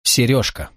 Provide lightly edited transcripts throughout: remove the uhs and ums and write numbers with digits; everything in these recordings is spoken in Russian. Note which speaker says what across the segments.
Speaker 1: Сережка.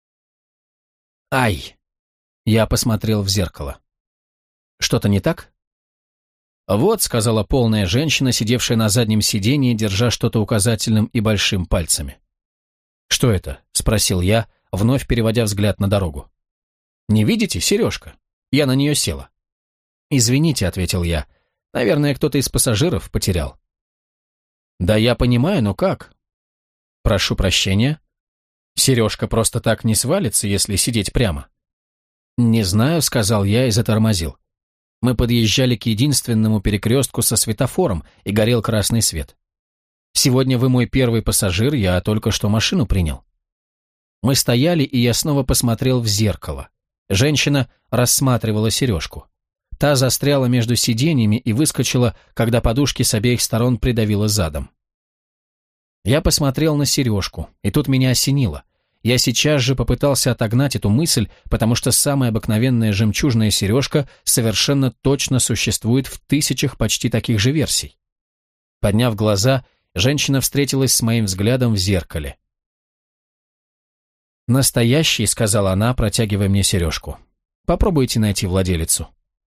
Speaker 1: Ай! Я посмотрел в зеркало. Что-то не так? Вот, сказала полная женщина, сидевшая на заднем сиденье, держа что-то указательным и большим пальцами. Что это? Спросил я, вновь переводя взгляд на дорогу. Не видите, сережка? Я на нее села. Извините, ответил я. Наверное, кто-то из пассажиров потерял. Да я понимаю, но как? Прошу прощения. Сережка просто так не свалится, если сидеть прямо. Не знаю, сказал я и затормозил. Мы подъезжали к единственному перекрестку со светофором, и горел красный свет. Сегодня вы мой первый пассажир, я только что машину принял. Мы стояли, и я снова посмотрел в зеркало. Женщина рассматривала сережку. Та застряла между сиденьями и выскочила, когда подушки с обеих сторон придавило задом. Я посмотрел на сережку, и тут меня осенило. Я сейчас же попытался отогнать эту мысль, потому что самая обыкновенная жемчужная сережка совершенно точно существует в тысячах почти таких же версий. Подняв глаза, женщина встретилась с моим взглядом в зеркале. «Настоящий», — сказала она, протягивая мне сережку. «Попробуйте найти владелицу».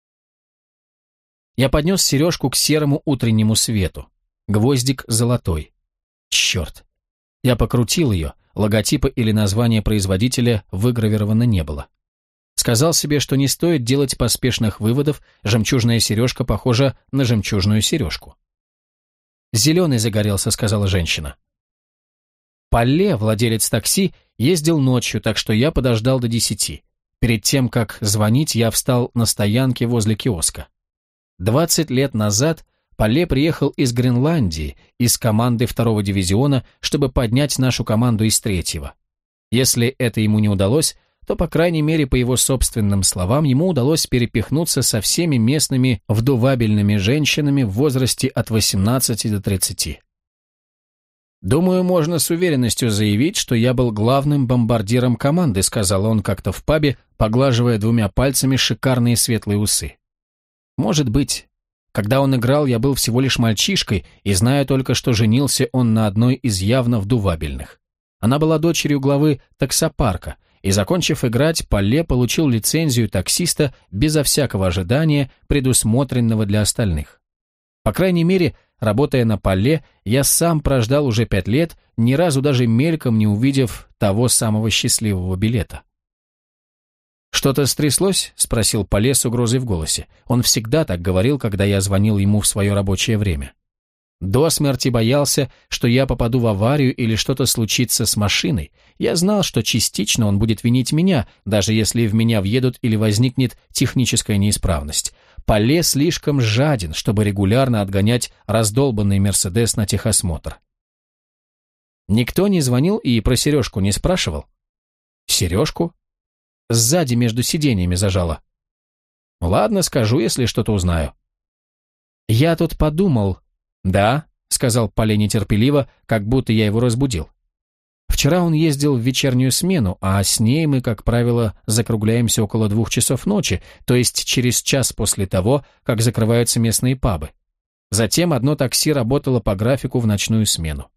Speaker 1: Я поднес сережку к серому утреннему свету. Гвоздик золотой. Черт. Я покрутил ее, логотипа или названия производителя выгравировано не было. Сказал себе, что не стоит делать поспешных выводов, жемчужная сережка похожа на жемчужную сережку. «Зеленый загорелся», — сказала женщина. Палле, владелец такси, ездил ночью, так что я подождал до 10. Перед тем, как звонить, я встал на стоянке возле киоска. 20 лет назад Палле приехал из Гренландии, из команды 2-го дивизиона, чтобы поднять нашу команду из 3-го. Если это ему не удалось, то, по крайней мере, по его собственным словам, ему удалось перепихнуться со всеми местными вдувабельными женщинами в возрасте от 18 до 30. «Думаю, можно с уверенностью заявить, что я был главным бомбардиром команды», сказал он как-то в пабе, поглаживая 2 пальцами шикарные светлые усы. «Может быть. Когда он играл, я был всего лишь мальчишкой, и знаю только, что женился он на одной из явно вдувабельных. Она была дочерью главы таксопарка, и, закончив играть, Палле получил лицензию таксиста безо всякого ожидания, предусмотренного для остальных. По крайней мере, работая на Палле, я сам прождал уже 5 лет, ни разу даже мельком не увидев того самого счастливого билета. «Что-то стряслось?» — спросил Палле с угрозой в голосе. Он всегда так говорил, когда я звонил ему в свое рабочее время. До смерти боялся, что я попаду в аварию или что-то случится с машиной. Я знал, что частично он будет винить меня, даже если в меня въедут или возникнет техническая неисправность. Палле слишком жаден, чтобы регулярно отгонять раздолбанный «Мерседес» на техосмотр. Никто не звонил и про сережку не спрашивал? Сережку? Сзади между сиденьями зажала. Ладно, скажу, если что-то узнаю. Я тут подумал. Да, сказал Палле нетерпеливо, как будто я его разбудил. Вчера он ездил в вечернюю смену, а с ней мы, как правило, закругляемся около 2 часов ночи, то есть через час после того, как закрываются местные пабы. Затем одно такси работало по графику в ночную смену.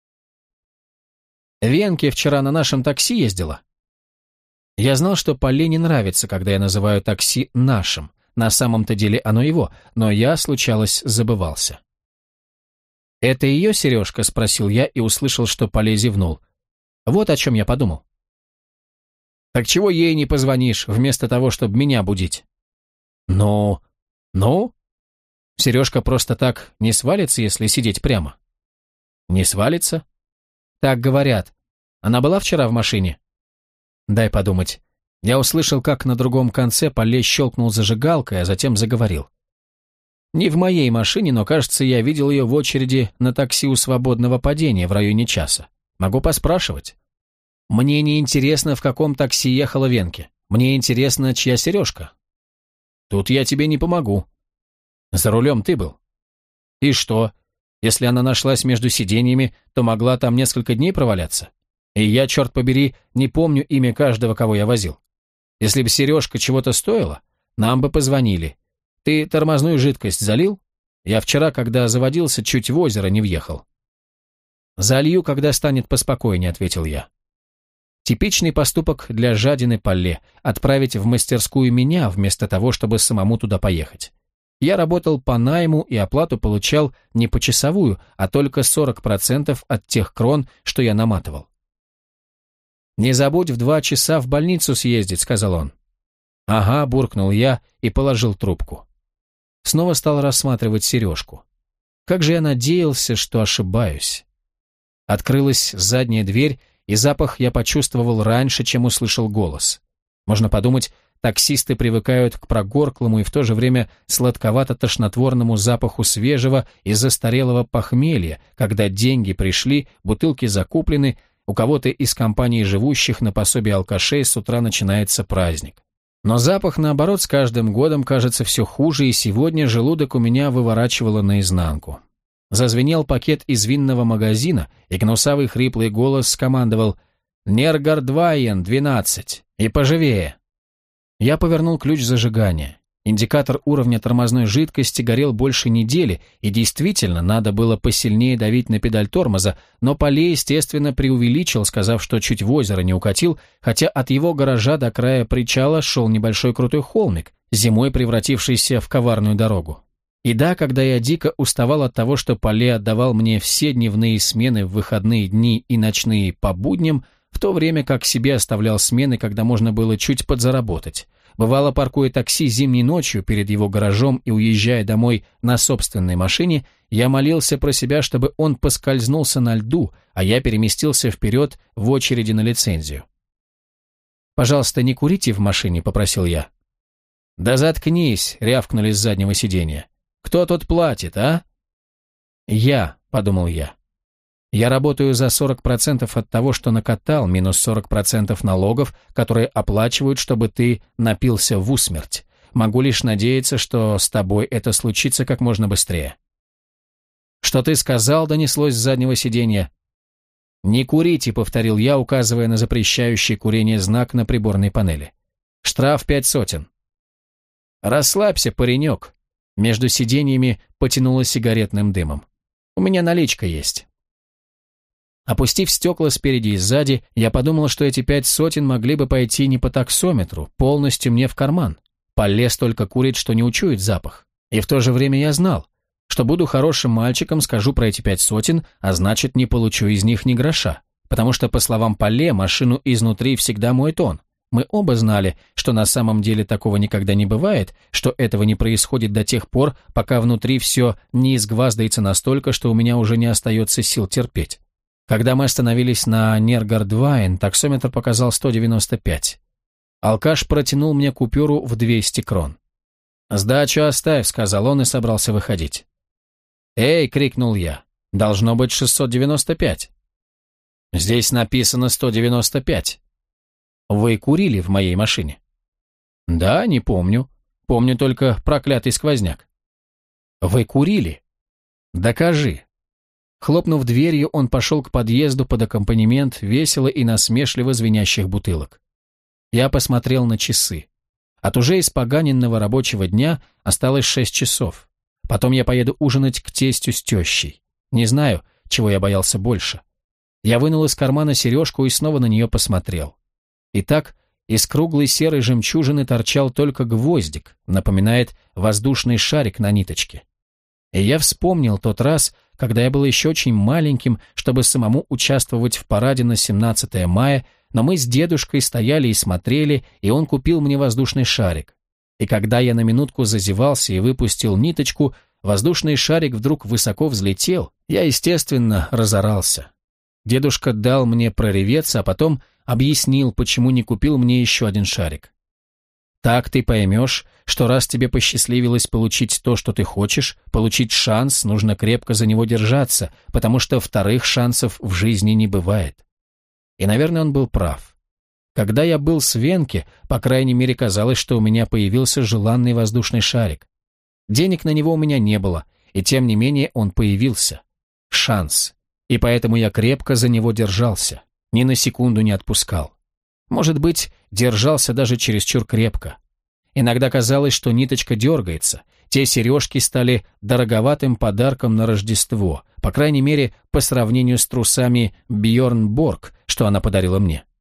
Speaker 1: Венке вчера на нашем такси ездила. Я знал, что Палле не нравится, когда я называю такси нашим. На самом-то деле оно его, но я, случалось, забывался. «Это ее сережка?» — спросил я и услышал, что Палле зевнул. Вот о чем я подумал. «Так чего ей не позвонишь, вместо того, чтобы меня будить?» «Ну? Сережка просто так не свалится, если сидеть прямо?» «Не свалится?» «Так говорят. Она была вчера в машине?» «Дай подумать». Я услышал, как на другом конце Палле щелкнул зажигалкой, а затем заговорил. «Не в моей машине, но, кажется, я видел ее в очереди на такси у свободного падения в районе часа. Могу поспрашивать. Мне не интересно, в каком такси ехала Венке. Мне интересно, чья сережка». «Тут я тебе не помогу». «За рулем ты был». «И что? Если она нашлась между сиденьями, то могла там несколько дней проваляться. И я, черт побери, не помню имя каждого, кого я возил. Если бы сережка чего-то стоила, нам бы позвонили. Ты тормозную жидкость залил? Я вчера, когда заводился, чуть в озеро не въехал». «Залью, когда станет поспокойнее», — ответил я. Типичный поступок для жадины Палле – отправить в мастерскую меня, вместо того, чтобы самому туда поехать. Я работал по найму и оплату получал не почасовую, а только 40% от тех крон, что я наматывал. «Не забудь в 2 часа в больницу съездить», — сказал он. «Ага», — буркнул я и положил трубку. Снова стал рассматривать сережку. Как же я надеялся, что ошибаюсь. Открылась задняя дверь, и запах я почувствовал раньше, чем услышал голос. Можно подумать, таксисты привыкают к прогорклому и в то же время сладковато-тошнотворному запаху свежего и застарелого похмелья, когда деньги пришли, бутылки закуплены, у кого-то из компаний живущих на пособие алкашей с утра начинается праздник. Но запах, наоборот, с каждым годом кажется все хуже, и сегодня желудок у меня выворачивало наизнанку. Зазвенел пакет из винного магазина, и гнусавый хриплый голос скомандовал «Нергардвайен, 12, и поживее». Я повернул ключ зажигания. Индикатор уровня тормозной жидкости горел больше недели, и действительно надо было посильнее давить на педаль тормоза, но Палле, естественно, преувеличил, сказав, что чуть в озеро не укатил, хотя от его гаража до края причала шел небольшой крутой холмик, зимой превратившийся в коварную дорогу. И да, когда я дико уставал от того, что Палле отдавал мне все дневные смены в выходные дни и ночные по будням, в то время как себе оставлял смены, когда можно было чуть подзаработать. Бывало, паркуя такси зимней ночью перед его гаражом и уезжая домой на собственной машине, я молился про себя, чтобы он поскользнулся на льду, а я переместился вперед в очереди на лицензию. «Пожалуйста, не курите в машине», — попросил я. «Да заткнись», — рявкнули с заднего сиденья. «Кто тут платит, а?» «Я», — подумал я. «Я работаю за 40% от того, что накатал, минус 40% налогов, которые оплачивают, чтобы ты напился в усмерть. Могу лишь надеяться, что с тобой это случится как можно быстрее». «Что ты сказал?» — донеслось с заднего сиденья. «Не курите», — повторил я, указывая на запрещающий курение знак на приборной панели. «Штраф 500». «Расслабься, паренек». Между сиденьями потянуло сигаретным дымом. «У меня наличка есть». Опустив стекла спереди и сзади, я подумал, что эти 500 могли бы пойти не по таксометру, полностью мне в карман. Палле столько курит, что не учует запах. И в то же время я знал, что буду хорошим мальчиком, скажу про эти 500, а значит, не получу из них ни гроша. Потому что, по словам Палле, машину изнутри всегда моет он. Мы оба знали, что на самом деле такого никогда не бывает, что этого не происходит до тех пор, пока внутри все не изгваздается настолько, что у меня уже не остается сил терпеть. Когда мы остановились на Нергардвайн, таксометр показал 195. Алкаш протянул мне купюру в 200 крон. «Сдачу оставь», — сказал он и собрался выходить. «Эй!» — крикнул я. «Должно быть 695». «Здесь написано 195». «Вы курили в моей машине?» «Да, не помню. Помню только проклятый сквозняк». «Вы курили?» «Докажи». Хлопнув дверью, он пошел к подъезду под аккомпанемент весело и насмешливо звенящих бутылок. Я посмотрел на часы. От уже испоганенного рабочего дня осталось 6 часов. Потом я поеду ужинать к тестю с тещей. Не знаю, чего я боялся больше. Я вынул из кармана сережку и снова на нее посмотрел. Итак, из круглой серой жемчужины торчал только гвоздик, напоминает воздушный шарик на ниточке. И я вспомнил тот раз, когда я был еще очень маленьким, чтобы самому участвовать в параде на 17 мая, но мы с дедушкой стояли и смотрели, и он купил мне воздушный шарик. И когда я на минутку зазевался и выпустил ниточку, воздушный шарик вдруг высоко взлетел, я, естественно, разорался. Дедушка дал мне прореветься, а потом объяснил, почему не купил мне еще один шарик. Так ты поймешь, что раз тебе посчастливилось получить то, что ты хочешь, получить шанс, нужно крепко за него держаться, потому что вторых шансов в жизни не бывает. И, наверное, он был прав. Когда я был с Венке, по крайней мере, казалось, что у меня появился желанный воздушный шарик. Денег на него у меня не было, и тем не менее он появился. Шанс. И поэтому я крепко за него держался, ни на секунду не отпускал. Может быть, держался даже чересчур крепко. Иногда казалось, что ниточка дергается. Те сережки стали дороговатым подарком на Рождество, по крайней мере, по сравнению с трусами Бьорн Борг, что она подарила мне.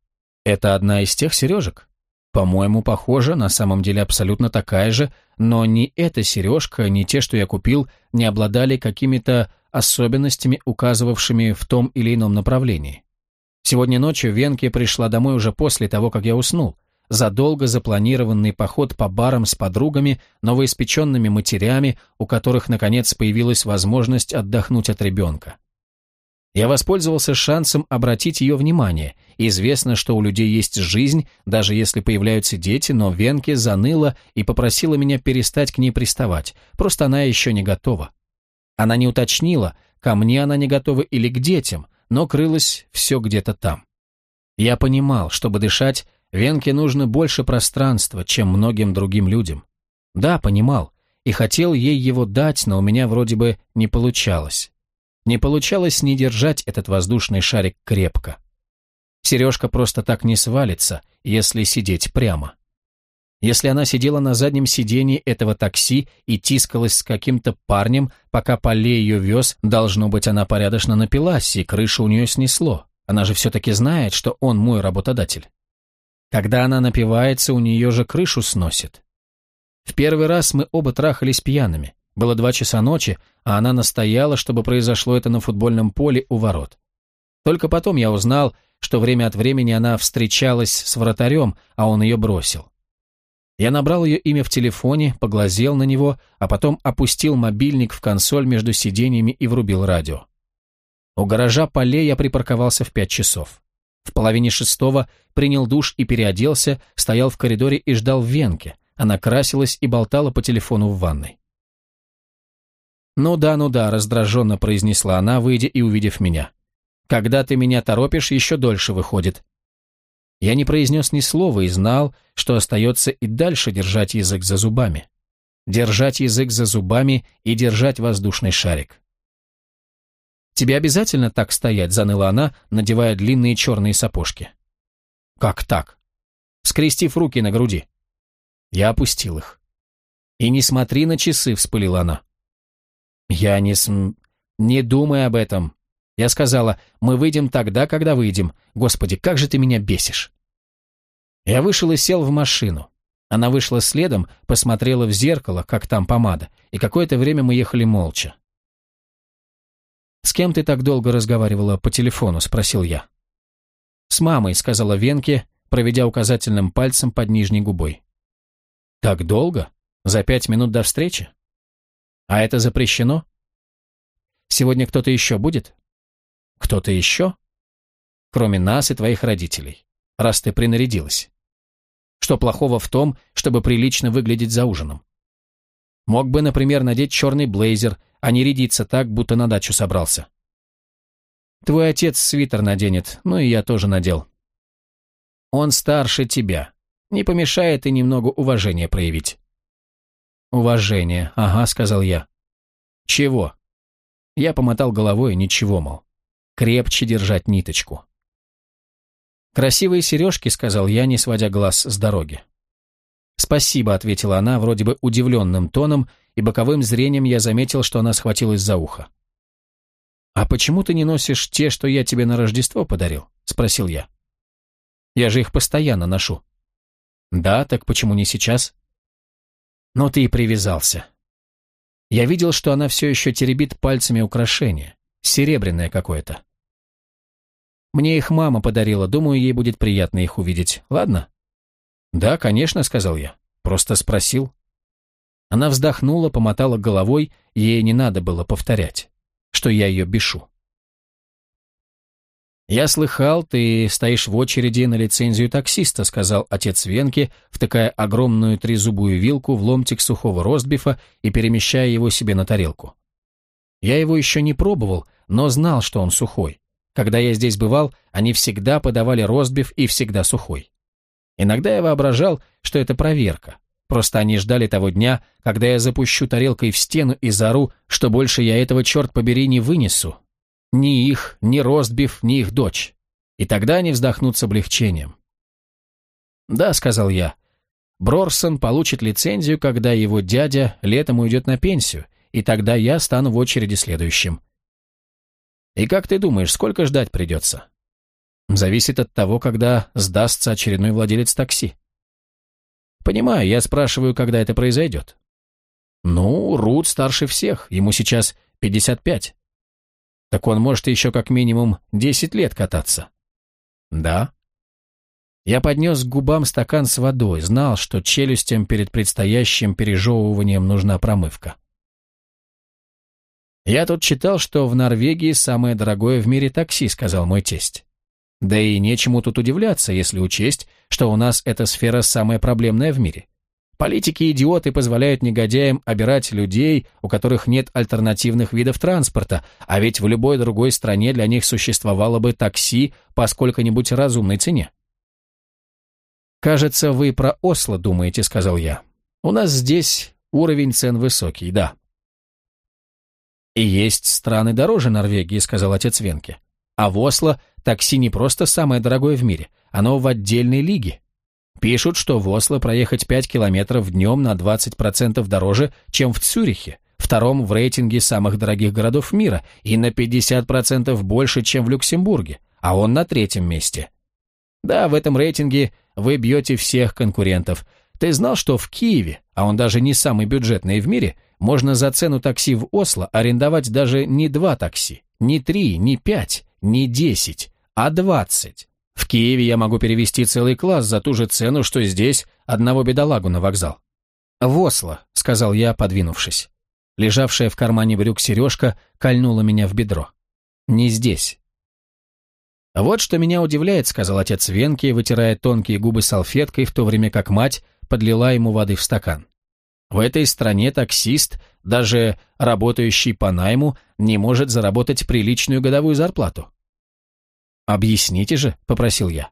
Speaker 1: Это одна из тех сережек? По-моему, похоже, на самом деле абсолютно такая же, но ни эта сережка, ни те, что я купил, не обладали какими-то особенностями, указывавшими в том или ином направлении. Сегодня ночью Венке пришла домой уже после того, как я уснул. Задолго запланированный поход по барам с подругами, новоиспеченными матерями, у которых, наконец, появилась возможность отдохнуть от ребенка. Я воспользовался шансом обратить ее внимание. Известно, что у людей есть жизнь, даже если появляются дети, но Венке заныла и попросила меня перестать к ней приставать, просто она еще не готова. Она не уточнила, ко мне она не готова или к детям, но крылось все где-то там. Я понимал, чтобы дышать, Венке нужно больше пространства, чем многим другим людям. Да, понимал, и хотел ей его дать, но у меня вроде бы не получалось. Не получалось не держать этот воздушный шарик крепко. Сережка просто так не свалится, если сидеть прямо. Если она сидела на заднем сидении этого такси и тискалась с каким-то парнем, пока Поле ее вез, должно быть, она порядочно напилась, и крышу у нее снесло. Она же все-таки знает, что он мой работодатель. Когда она напивается, у нее же крышу сносит. В первый раз мы оба трахались пьяными. Было 2 часа ночи, а она настояла, чтобы произошло это на футбольном поле у ворот. Только потом я узнал, что время от времени она встречалась с вратарем, а он ее бросил. Я набрал ее имя в телефоне, поглазел на него, а потом опустил мобильник в консоль между сиденьями и врубил радио. У гаража Поле я припарковался в 5 часов. В 5:30 принял душ и переоделся, стоял в коридоре и ждал Венке. Она красилась и болтала по телефону в ванной. «Ну да», — раздраженно произнесла она, выйдя и увидев меня. «Когда ты меня торопишь, еще дольше выходит». Я не произнес ни слова и знал, что остается и дальше держать язык за зубами. Держать язык за зубами и держать воздушный шарик. «Тебе обязательно так стоять?» — заныла она, надевая длинные черные сапожки. «Как так?» «Скрестив руки на груди». Я опустил их. «И не смотри на часы», — вспылила она. «Я не думай об этом. Я сказала, мы выйдем тогда, когда выйдем. Господи, как же ты меня бесишь!» Я вышел и сел в машину. Она вышла следом, посмотрела в зеркало, как там помада, и какое-то время мы ехали молча. «С кем ты так долго разговаривала по телефону?» — спросил я. «С мамой», — сказала Венке, проведя указательным пальцем под нижней губой. «Так долго? За 5 минут до встречи? А это запрещено? Сегодня кто-то еще будет?» «Кто-то еще?» «Кроме нас и твоих родителей, раз ты принарядилась. Что плохого в том, чтобы прилично выглядеть за ужином? Мог бы, например, надеть черный блейзер, а не рядиться так, будто на дачу собрался. Твой отец свитер наденет, ну и я тоже надел. Он старше тебя. Не помешает и немного уважения проявить». «Уважение, ага», — сказал я. «Чего?» Я помотал головой, ничего, мол. Крепче держать ниточку. «Красивые сережки», — сказал я, не сводя глаз с дороги. «Спасибо», — ответила она, вроде бы удивленным тоном, и боковым зрением я заметил, что она схватилась за ухо. «А почему ты не носишь те, что я тебе на Рождество подарил?» — спросил я. «Я же их постоянно ношу». «Да, так почему не сейчас?» «Ну ты и привязался». Я видел, что она все еще теребит пальцами украшение, серебряное какое-то. «Мне их мама подарила, думаю, ей будет приятно их увидеть, ладно?» «Да, конечно», — сказал я, просто спросил. Она вздохнула, помотала головой, ей не надо было повторять, что я ее бешу. «Я слыхал, ты стоишь в очереди на лицензию таксиста», — сказал отец Венки, втыкая огромную трезубую вилку в ломтик сухого ростбифа и перемещая его себе на тарелку. Я его еще не пробовал, но знал, что он сухой. Когда я здесь бывал, они всегда подавали ростбиф и всегда сухой. Иногда я воображал, что это проверка. Просто они ждали того дня, когда я запущу тарелкой в стену и заору, что больше я этого, черт побери, не вынесу. Ни их, ни ростбиф, ни их дочь. И тогда они вздохнут с облегчением. «Да», — сказал я, — «Брорсон получит лицензию, когда его дядя летом уйдет на пенсию, и тогда я стану в очереди следующим». «И как ты думаешь, сколько ждать придется?» Зависит от того, когда сдастся очередной владелец такси. Понимаю, я спрашиваю, когда это произойдет. Ну, Рут старше всех, ему сейчас 55. Так он может еще как минимум 10 лет кататься. Да. Я поднес к губам стакан с водой, знал, что челюстям перед предстоящим пережевыванием нужна промывка. «Я тут читал, что в Норвегии самое дорогое в мире такси», — сказал мой тесть. «Да и нечему тут удивляться, если учесть, что у нас эта сфера самая проблемная в мире. Политики-идиоты позволяют негодяям обирать людей, у которых нет альтернативных видов транспорта, а ведь в любой другой стране для них существовало бы такси по сколько-нибудь разумной цене». «Кажется, вы про Осло думаете», — сказал я. «У нас здесь уровень цен высокий, да». «И есть страны дороже Норвегии», — сказал отец Венке. «А в Осло такси не просто самое дорогое в мире, оно в отдельной лиге. Пишут, что в Осло проехать 5 километров днем на 20% дороже, чем в Цюрихе, втором в рейтинге самых дорогих городов мира, и на 50% больше, чем в Люксембурге, а он на 3-м месте. Да, в этом рейтинге вы бьете всех конкурентов. Ты знал, что в Киеве, а он даже не самый бюджетный в мире, можно за цену такси в Осло арендовать даже не 2 такси, не 3, не 5, не 10, а 20. В Киеве я могу перевести целый класс за ту же цену, что здесь одного бедолагу на вокзал». «В Осло», — сказал я, подвинувшись. Лежавшая в кармане брюк сережка кольнула меня в бедро. «Не здесь». «Вот что меня удивляет», — сказал отец Венки, вытирая тонкие губы салфеткой, в то время как мать подлила ему воды в стакан. «В этой стране таксист, даже работающий по найму, не может заработать приличную годовую зарплату». «Объясните же», — попросил я.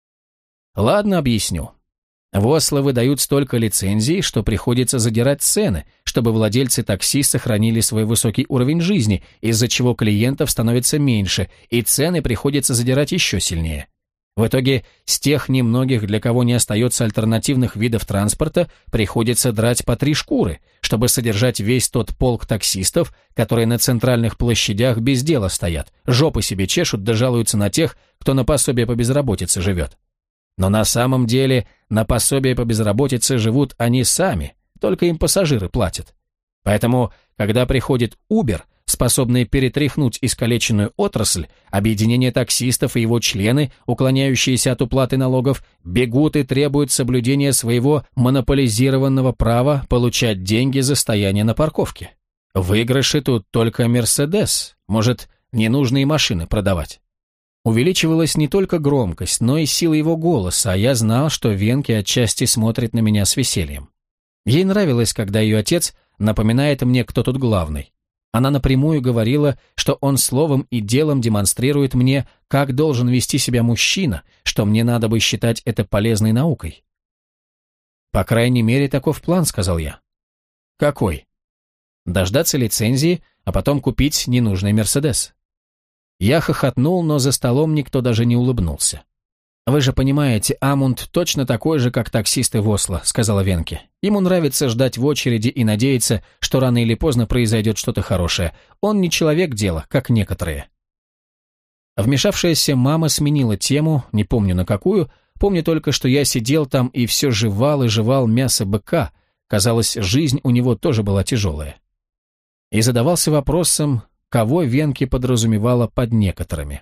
Speaker 1: «Ладно, объясню. В Осло выдают столько лицензий, что приходится задирать цены, чтобы владельцы такси сохранили свой высокий уровень жизни, из-за чего клиентов становится меньше, и цены приходится задирать еще сильнее. В итоге с тех немногих, для кого не остается альтернативных видов транспорта, приходится драть по 3 шкуры, чтобы содержать весь тот полк таксистов, которые на центральных площадях без дела стоят, жопы себе чешут да жалуются на тех, кто на пособие по безработице живет. Но на самом деле на пособие по безработице живут они сами, только им пассажиры платят. Поэтому, когда приходит Uber, способный перетряхнуть искалеченную отрасль, объединение таксистов и его члены, уклоняющиеся от уплаты налогов, бегут и требуют соблюдения своего монополизированного права получать деньги за стояние на парковке. Выигрыши тут только Мерседес, может, ненужные машины продавать. Увеличивалась не только громкость, но и сила его голоса, а я знал, что Венки отчасти смотрит на меня с весельем. Ей нравилось, когда ее отец напоминает мне, кто тут главный. Она напрямую говорила, что он словом и делом демонстрирует мне, как должен вести себя мужчина, что мне надо бы считать это полезной наукой. «По крайней мере, таков план», — сказал я. «Какой?» «Дождаться лицензии, а потом купить ненужный Мерседес». Я хохотнул, но за столом никто даже не улыбнулся. «Вы же понимаете, Амунд точно такой же, как таксисты в Осло», — сказала Венке. «Ему нравится ждать в очереди и надеяться, что рано или поздно произойдет что-то хорошее. Он не человек дела, как некоторые». Вмешавшаяся мама сменила тему, не помню на какую, помню только, что я сидел там и все жевал и жевал мясо быка. Казалось, жизнь у него тоже была тяжелая. И задавался вопросом, кого Венке подразумевала под некоторыми.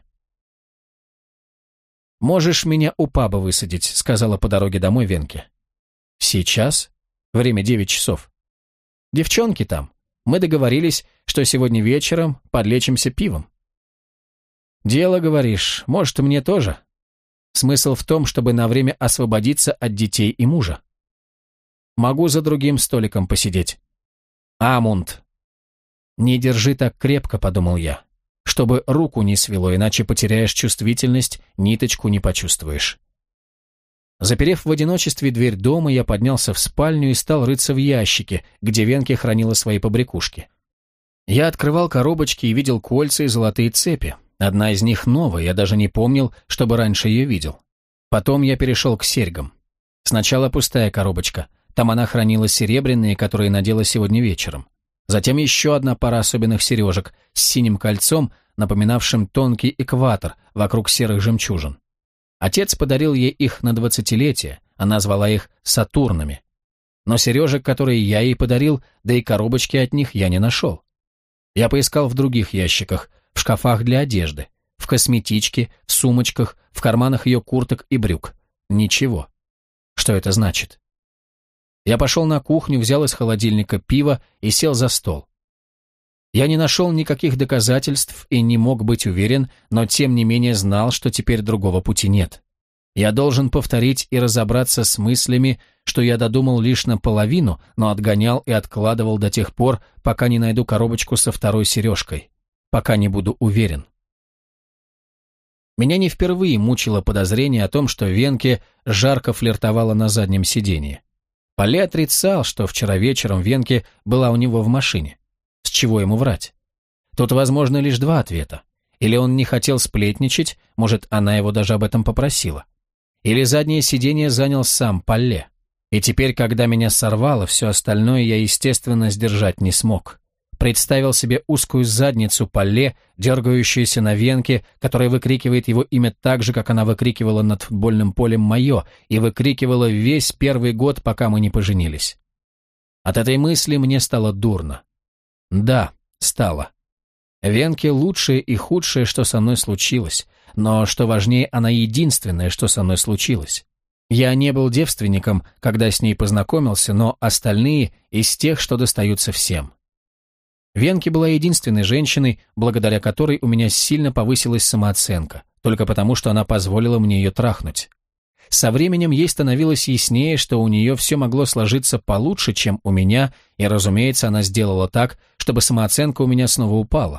Speaker 1: «Можешь меня у паба высадить», — сказала по дороге домой Венке. «Сейчас? Время 9 часов. Девчонки там. Мы договорились, что сегодня вечером подлечимся пивом». «Дело, говоришь, может, мне тоже? Смысл в том, чтобы на время освободиться от детей и мужа. Могу за другим столиком посидеть». «Амунд». «Не держи так крепко», — подумал я, «чтобы руку не свело, иначе потеряешь чувствительность, ниточку не почувствуешь». Заперев в одиночестве дверь дома, я поднялся в спальню и стал рыться в ящике, где Венке хранила свои побрякушки. Я открывал коробочки и видел кольца и золотые цепи. Одна из них новая, я даже не помнил, чтобы раньше ее видел. Потом я перешел к серьгам. Сначала пустая коробочка. Там она хранила серебряные, которые надела сегодня вечером. Затем еще одна пара особенных сережек с синим кольцом, напоминавшим тонкий экватор вокруг серых жемчужин. Отец подарил ей их на 20-летие, она звала их Сатурнами. Но сережек, которые я ей подарил, да и коробочки от них я не нашел. Я поискал в других ящиках, в шкафах для одежды, в косметичке, в сумочках, в карманах ее курток и брюк. Ничего. Что это значит? Я пошел на кухню, взял из холодильника пиво и сел за стол. Я не нашел никаких доказательств и не мог быть уверен, но тем не менее знал, что теперь другого пути нет. Я должен повторить и разобраться с мыслями, что я додумал лишь наполовину, но отгонял и откладывал до тех пор, пока не найду коробочку со второй сережкой, пока не буду уверен. Меня не впервые мучило подозрение о том, что Венке жарко флиртовала на заднем сиденье. Поле отрицал, что вчера вечером Венке была у него в машине. С чего ему врать? Тут возможно лишь два ответа. Или он не хотел сплетничать, может, она его даже об этом попросила. Или заднее сиденье занял сам Поле. И теперь, когда меня сорвало, все остальное я, естественно, сдержать не смог. Представил себе узкую задницу Поле, дергающуюся на Венке, которая выкрикивает его имя так же, как она выкрикивала над футбольным полем мое, и выкрикивала весь первый год, пока мы не поженились. От этой мысли мне стало дурно. Да, стало. Венке лучшее и худшее, что со мной случилось, но, что важнее, она единственное, что со мной случилось. Я не был девственником, когда с ней познакомился, но остальные из тех, что достаются всем. Венке была единственной женщиной, благодаря которой у меня сильно повысилась самооценка, только потому, что она позволила мне ее трахнуть. Со временем ей становилось яснее, что у нее все могло сложиться получше, чем у меня, и, разумеется, она сделала так, чтобы самооценка у меня снова упала.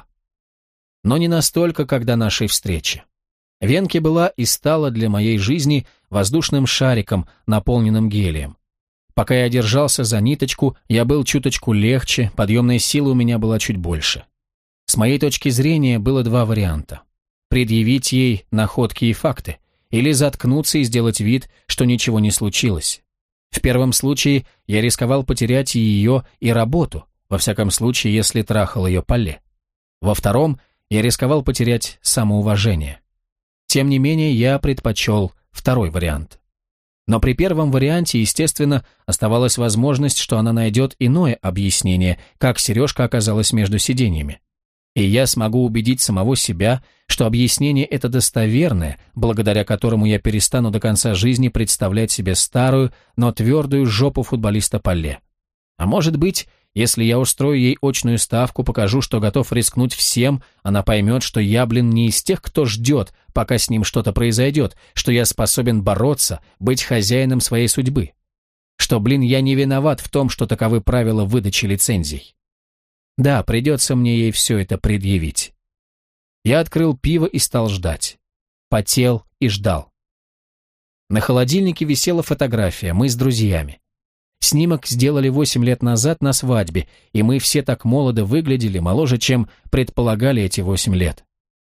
Speaker 1: Но не настолько, как до нашей встречи. Венке была и стала для моей жизни воздушным шариком, наполненным гелием. Пока я держался за ниточку, я был чуточку легче, подъемная сила у меня была чуть больше. С моей точки зрения было два варианта. Предъявить ей находки и факты, или заткнуться и сделать вид, что ничего не случилось. В первом случае я рисковал потерять и ее, и работу, во всяком случае, если трахал ее Поле. Во втором я рисковал потерять самоуважение. Тем не менее, я предпочел второй вариант. Но при первом варианте, естественно, оставалась возможность, что она найдет иное объяснение, как сережка оказалась между сиденьями. И я смогу убедить самого себя, что объяснение это достоверное, благодаря которому я перестану до конца жизни представлять себе старую, но твердую жопу футболиста Поле. А может быть, если я устрою ей очную ставку, покажу, что готов рискнуть всем, она поймет, что я, не из тех, кто ждет, пока с ним что-то произойдет, что я способен бороться, быть хозяином своей судьбы. Что, я не виноват в том, что таковы правила выдачи лицензий. Да, придется мне ей все это предъявить. Я открыл пиво и стал ждать. Потел и ждал. На холодильнике висела фотография, мы с друзьями. Снимок сделали 8 лет назад на свадьбе, и мы все так молодо выглядели, моложе, чем предполагали эти 8 лет.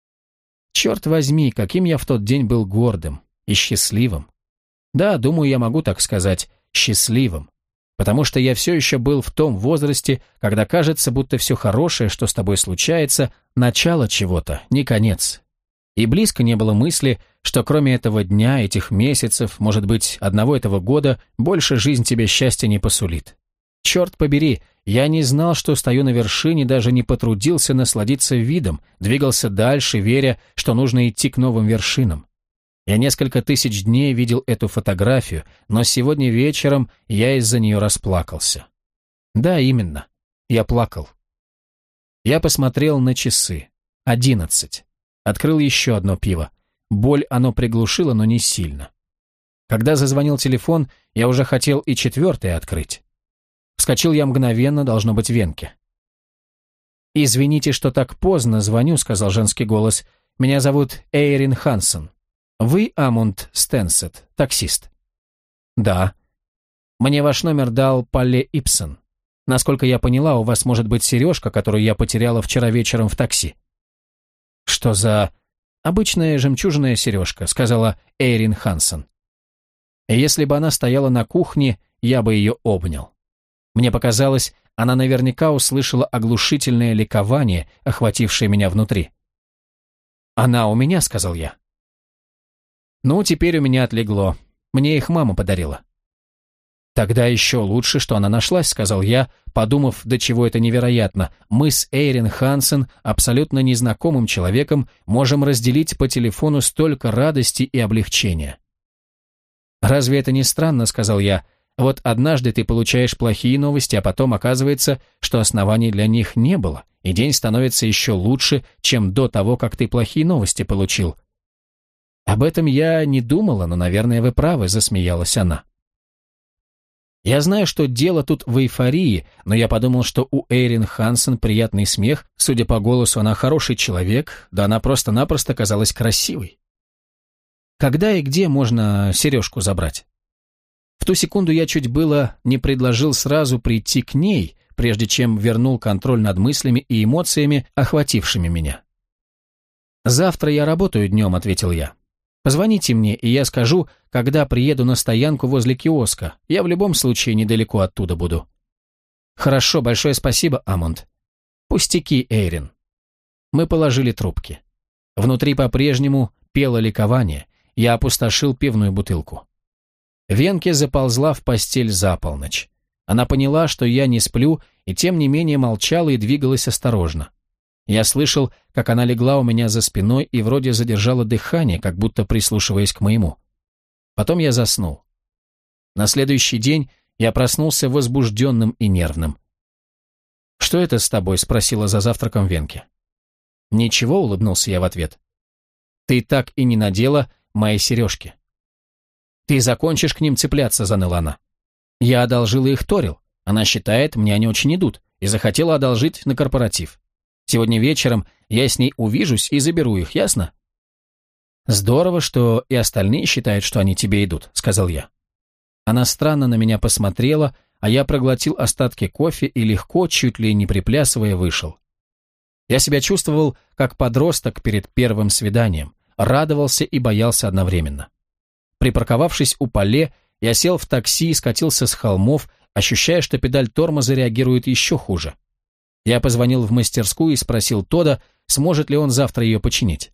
Speaker 1: Черт возьми, каким я в тот день был гордым и счастливым. Да, думаю, я могу так сказать, счастливым. Потому что я все еще был в том возрасте, когда кажется, будто все хорошее, что с тобой случается, начало чего-то, не конец. И близко не было мысли, что кроме этого дня, этих месяцев, может быть, одного этого года, больше жизнь тебе счастья не посулит. Черт побери, я не знал, что стою на вершине, даже не потрудился насладиться видом, двигался дальше, веря, что нужно идти к новым вершинам. Я несколько тысяч дней видел эту фотографию, но сегодня вечером я из-за нее расплакался. Да, именно, я плакал. Я посмотрел на часы. 11. Открыл еще одно пиво. Боль оно приглушило, но не сильно. Когда зазвонил телефон, я уже хотел и четвертое открыть. Вскочил я мгновенно, должно быть, Венке. «Извините, что так поздно звоню», — сказал женский голос. «Меня зовут Эйрин Хансен. Вы Амунд Стенсет, таксист?» «Да». «Мне ваш номер дал Поле Ипсон. Насколько я поняла, у вас может быть сережка, которую я потеряла вчера вечером в такси». «Что за...» «Обычная жемчужная сережка», — сказала Эйрин Хансен. «Если бы она стояла на кухне, я бы ее обнял». Мне показалось, она наверняка услышала оглушительное ликование, охватившее меня внутри. «Она у меня», — сказал я. Ну, теперь у меня отлегло. Мне их мама подарила. «Тогда еще лучше, что она нашлась», — сказал я, подумав, до чего это невероятно. Мы с Эйрин Хансен, абсолютно незнакомым человеком, можем разделить по телефону столько радости и облегчения. «Разве это не странно?» — сказал я. «Вот однажды ты получаешь плохие новости, а потом оказывается, что оснований для них не было, и день становится еще лучше, чем до того, как ты плохие новости получил». «Об этом я не думала, но, наверное, вы правы», — засмеялась она. Я знаю, что дело тут в эйфории, но я подумал, что у Эйрин Хансен приятный смех, судя по голосу, она хороший человек, да она просто-напросто казалась красивой. Когда и где можно сережку забрать? В ту секунду я чуть было не предложил сразу прийти к ней, прежде чем вернул контроль над мыслями и эмоциями, охватившими меня. «Завтра я работаю днем», — ответил я. «Позвоните мне, и я скажу, когда приеду на стоянку возле киоска. Я в любом случае недалеко оттуда буду». «Хорошо, большое спасибо, Амонд». «Пустяки, Эйрин». Мы положили трубки. Внутри по-прежнему пело ликование. Я опустошил пивную бутылку. Венке заползла в постель за полночь. Она поняла, что я не сплю, и тем не менее молчала и двигалась осторожно. Я слышал, как она легла у меня за спиной и вроде задержала дыхание, как будто прислушиваясь к моему. Потом я заснул. На следующий день я проснулся возбужденным и нервным. «Что это с тобой?» — спросила за завтраком Венке. «Ничего», — улыбнулся я в ответ. «Ты так и не надела мои сережки». «Ты закончишь к ним цепляться», — заныла она. «Я одолжила их Торил. Она считает, мне они очень идут, и захотела одолжить на корпоратив. Сегодня вечером я с ней увижусь и заберу их, ясно?» «Здорово, что и остальные считают, что они тебе идут», — сказал я. Она странно на меня посмотрела, а я проглотил остатки кофе и легко, чуть ли не приплясывая, вышел. Я себя чувствовал как подросток перед первым свиданием, радовался и боялся одновременно. Припарковавшись у Пале, я сел в такси и скатился с холмов, ощущая, что педаль тормоза реагирует еще хуже. Я позвонил в мастерскую и спросил Тода, сможет ли он завтра ее починить.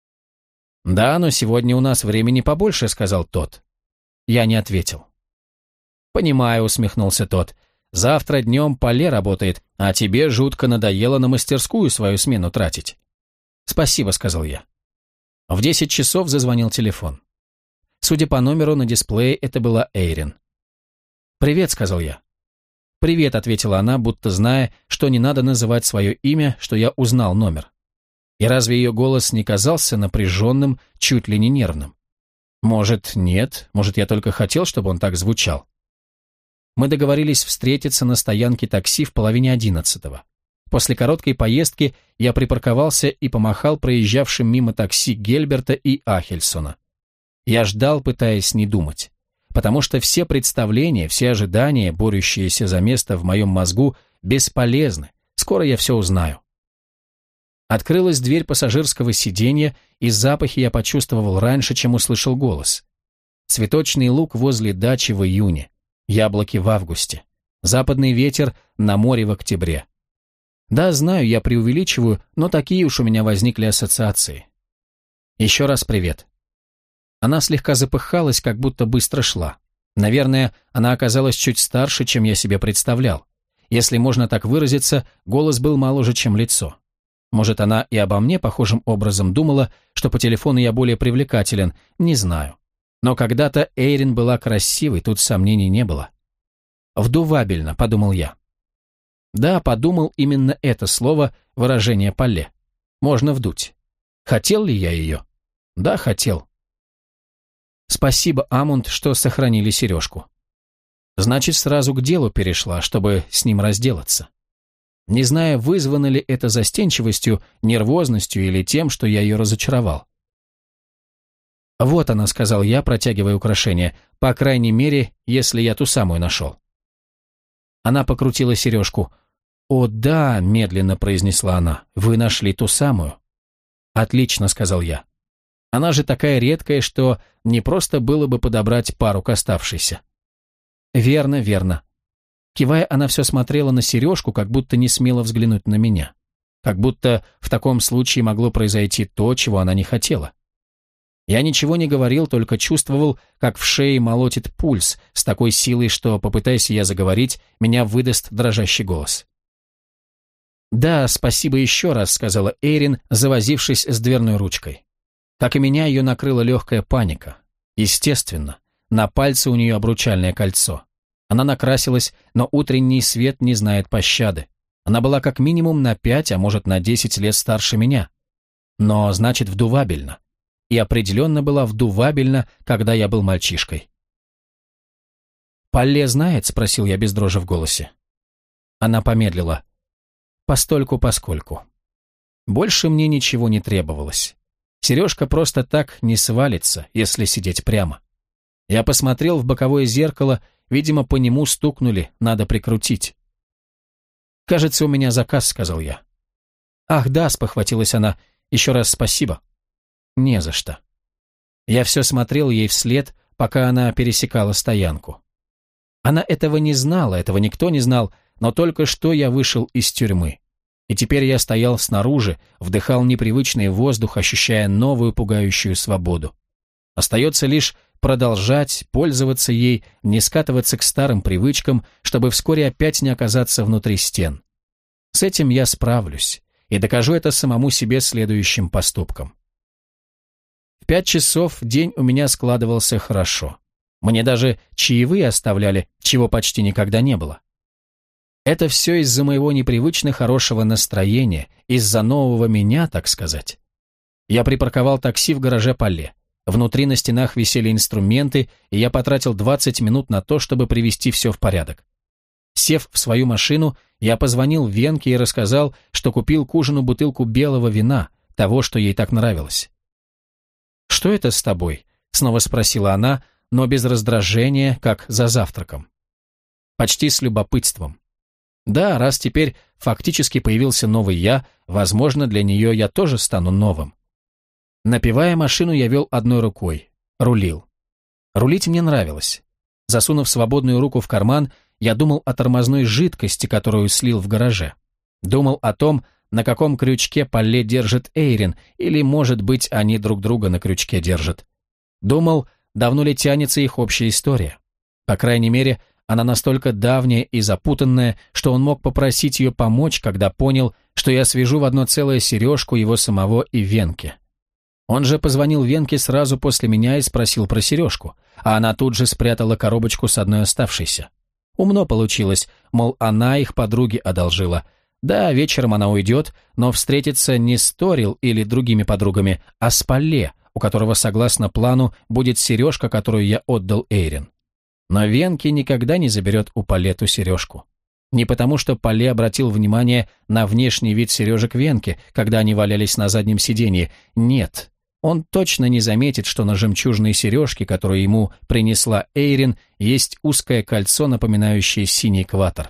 Speaker 1: «Да, но сегодня у нас времени побольше», — сказал тот. Я не ответил. «Понимаю», — усмехнулся тот. «Завтра днем Пале работает, а тебе жутко надоело на мастерскую свою смену тратить». «Спасибо», — сказал я. В 10 часов зазвонил телефон. Судя по номеру на дисплее, это была Эйрин. «Привет», — сказал я. «Привет», — ответила она, будто зная, что не надо называть свое имя, что я узнал номер. И разве ее голос не казался напряженным, чуть ли не нервным? Может, нет, может, я только хотел, чтобы он так звучал. Мы договорились встретиться на стоянке такси в 10:30. После короткой поездки я припарковался и помахал проезжавшим мимо такси Гельберта и Ахельсона. Я ждал, пытаясь не думать, потому что все представления, все ожидания, борющиеся за место в моем мозгу, бесполезны. Скоро я все узнаю. Открылась дверь пассажирского сиденья, и запахи я почувствовал раньше, чем услышал голос. Цветочный луг возле дачи в июне, яблоки в августе, западный ветер на море в октябре. Да, знаю, я преувеличиваю, но такие уж у меня возникли ассоциации. Еще раз привет. Она слегка запыхалась, как будто быстро шла. Наверное, она оказалась чуть старше, чем я себе представлял. Если можно так выразиться, голос был моложе, чем лицо. Может, она и обо мне похожим образом думала, что по телефону я более привлекателен, не знаю. Но когда-то Эйрин была красивой, тут сомнений не было. «Вдувабельно», — подумал я. Да, подумал именно это слово, выражение Пале. Можно вдуть. Хотел ли я ее? Да, хотел. Спасибо, Амунд, что сохранили сережку. Значит, сразу к делу перешла, чтобы с ним разделаться. Не знаю, вызвано ли это застенчивостью, нервозностью или тем, что я ее разочаровал. «Вот она», — сказал я, протягивая украшение, по крайней мере, если я ту самую нашел. Она покрутила сережку. «О, да», — медленно произнесла она, — «вы нашли ту самую». «Отлично», — сказал я. «Она же такая редкая, что не просто было бы подобрать пару к оставшейся». «Верно, верно». Кивая, она все смотрела на сережку, как будто не смела взглянуть на меня. Как будто в таком случае могло произойти то, чего она не хотела. Я ничего не говорил, только чувствовал, как в шее молотит пульс с такой силой, что, попытайся я заговорить, меня выдаст дрожащий голос. «Да, спасибо еще раз», — сказала Эйрин, завозившись с дверной ручкой. Как и меня, ее накрыла легкая паника. Естественно, на пальце у нее обручальное кольцо. Она накрасилась, но утренний свет не знает пощады. Она была как минимум на 5, а может на 10 лет старше меня. Но, значит, вдувабельна. И определенно была вдувабельна, когда я был мальчишкой. «Полле знает?» — спросил я без дрожи в голосе. Она помедлила. «Постольку-поскольку». Больше мне ничего не требовалось. Сережка просто так не свалится, если сидеть прямо. Я посмотрел в боковое зеркало, видимо, по нему стукнули, надо прикрутить. «Кажется, у меня заказ», — сказал я. «Ах, да», — спохватилась она, — «еще раз спасибо». «Не за что». Я все смотрел ей вслед, пока она пересекала стоянку. Она этого не знала, этого никто не знал, но только что я вышел из тюрьмы. И теперь я стоял снаружи, вдыхал непривычный воздух, ощущая новую пугающую свободу. Остается лишь продолжать пользоваться ей, не скатываться к старым привычкам, чтобы вскоре опять не оказаться внутри стен. С этим я справлюсь и докажу это самому себе следующим поступком. В 5 часов день у меня складывался хорошо. Мне даже чаевые оставляли, чего почти никогда не было. Это все из-за моего непривычно хорошего настроения, из-за нового меня, так сказать. Я припарковал такси в гараже Полле. Внутри на стенах висели инструменты, и я потратил 20 минут на то, чтобы привести все в порядок. Сев в свою машину, я позвонил Венке и рассказал, что купил к ужину бутылку белого вина, того, что ей так нравилось. «Что это с тобой?» — снова спросила она, но без раздражения, как за завтраком. Почти с любопытством. Да, раз теперь фактически появился новый я, возможно, для нее я тоже стану новым. Напевая машину, я вел одной рукой, рулил. Рулить мне нравилось. Засунув свободную руку в карман, я думал о тормозной жидкости, которую слил в гараже. Думал о том, на каком крючке Полле держит Эйрин, или, может быть, они друг друга на крючке держат. Думал, давно ли тянется их общая история. По крайней мере, она настолько давняя и запутанная, что он мог попросить ее помочь, когда понял, что я свяжу в одно целое сережку его самого и Венке. Он же позвонил Венке сразу после меня и спросил про сережку, а она тут же спрятала коробочку с одной оставшейся. Умно получилось, мол, она их подруге одолжила. Да, вечером она уйдет, но встретится не с Торил или другими подругами, а с Полле, у которого, согласно плану, будет сережка, которую я отдал Эйрин. Но Венке никогда не заберет у Полле ту сережку. Не потому, что Полле обратил внимание на внешний вид сережек Венке, когда они валялись на заднем сиденье. Нет, он точно не заметит, что на жемчужной сережке, которую ему принесла Эйрин, есть узкое кольцо, напоминающее синий экватор.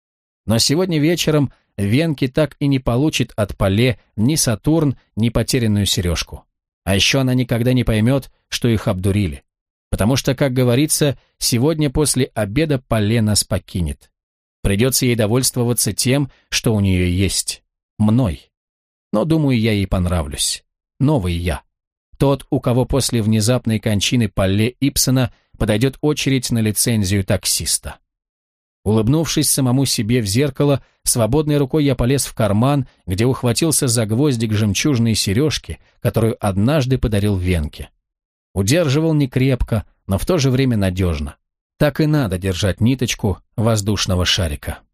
Speaker 1: Но сегодня вечером Венке так и не получит от Полле ни Сатурн, ни потерянную сережку. А еще она никогда не поймет, что их обдурили. Потому что, как говорится, сегодня после обеда Полле нас покинет. Придется ей довольствоваться тем, что у нее есть. Мной. Но, думаю, я ей понравлюсь. Новый я. Тот, у кого после внезапной кончины Полле Ипсона подойдет очередь на лицензию таксиста. Улыбнувшись самому себе в зеркало, свободной рукой я полез в карман, где ухватился за гвоздик жемчужной сережки, которую однажды подарил Венке. Удерживал не крепко, но в то же время надежно. Так и надо держать ниточку воздушного шарика.